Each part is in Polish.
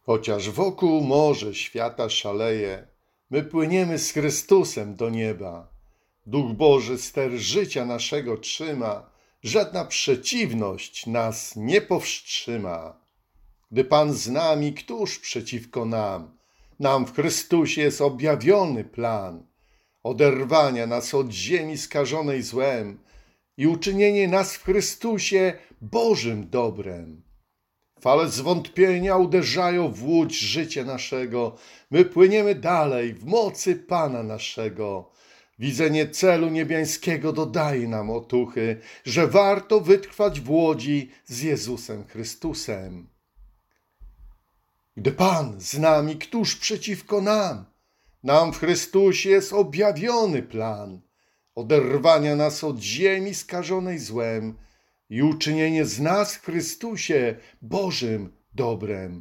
Chociaż wokół morze świata szaleje, my płyniemy z Chrystusem do nieba. Duch Boży ster życia naszego trzyma, żadna przeciwność nas nie powstrzyma. Gdy Pan z nami, któż przeciwko nam? Nam w Chrystusie jest objawiony plan oderwania nas od ziemi skażonej złem i uczynienie nas w Chrystusie Bożym dobrem. Fale zwątpienia uderzają w łódź życia naszego. My płyniemy dalej w mocy Pana naszego. Widzenie celu niebiańskiego dodaje nam otuchy, że warto wytrwać w łodzi z Jezusem Chrystusem. Gdy Pan z nami, któż przeciwko nam? Nam w Chrystusie jest objawiony plan oderwania nas od ziemi skażonej złem i uczynienie z nas w Chrystusie Bożym dobrem.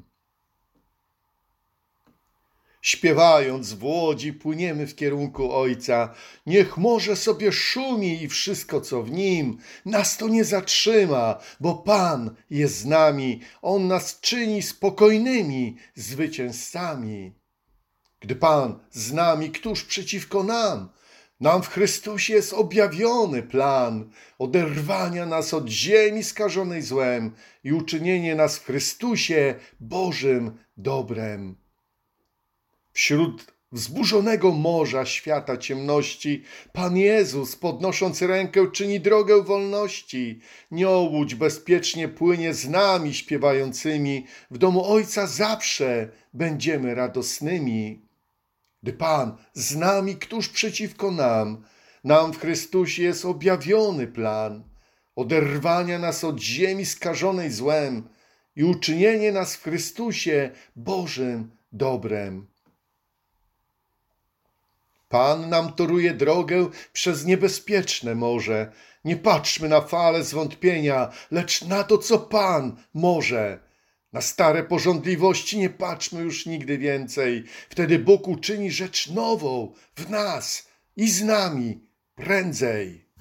Śpiewając w łodzi płyniemy w kierunku Ojca. Niech morze sobie szumi i wszystko co w nim, nas to nie zatrzyma, bo Pan jest z nami. On nas czyni spokojnymi zwycięzcami. Gdy Pan z nami, któż przeciwko nam? Nam w Chrystusie jest objawiony plan oderwania nas od ziemi skażonej złem i uczynienie nas w Chrystusie Bożym dobrem. Wśród wzburzonego morza świata ciemności Pan Jezus, podnosząc rękę, czyni drogę wolności. Łódź bezpiecznie płynie z nami śpiewającymi. W domu Ojca zawsze będziemy radosnymi. Gdy Pan z nami, któż przeciwko nam? Nam w Chrystusie jest objawiony plan oderwania nas od ziemi skażonej złem i uczynienie nas w Chrystusie Bożym dobrem. Pan nam toruje drogę przez niebezpieczne morze. Nie patrzmy na fale zwątpienia, lecz na to, co Pan może. Na stare pożądliwości nie patrzmy już nigdy więcej. Wtedy Bóg uczyni rzecz nową w nas i z nami prędzej.